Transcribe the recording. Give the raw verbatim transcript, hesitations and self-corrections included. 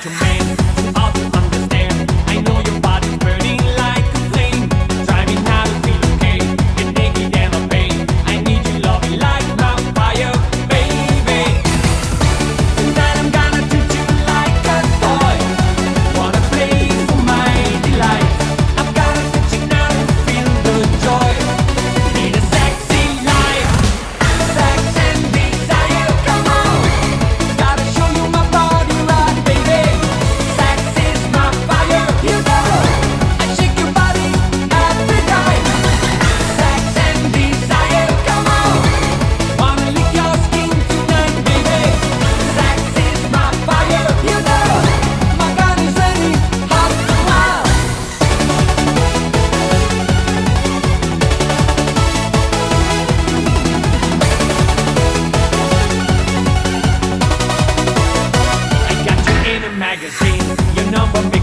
to man, too hard to understand. I know your body's burning like a flame, driving how to feel okay. Get naked and no pain. I need you, love me like my fire, baby. Tonight I'm gonna treat you like a toy. Wanna play for my delight. I've gotta touch you now to feel the joy. Need a sexy life, sex and desire. Come on, gotta show you my body right, baby. Sex is my fire, you know. I shake your body every time. Sex and desire. Come on, wanna lick your skin tonight, baby. Sex is my fire, you know. My gun is ready, hot and wild. I got you in a magazine, your number.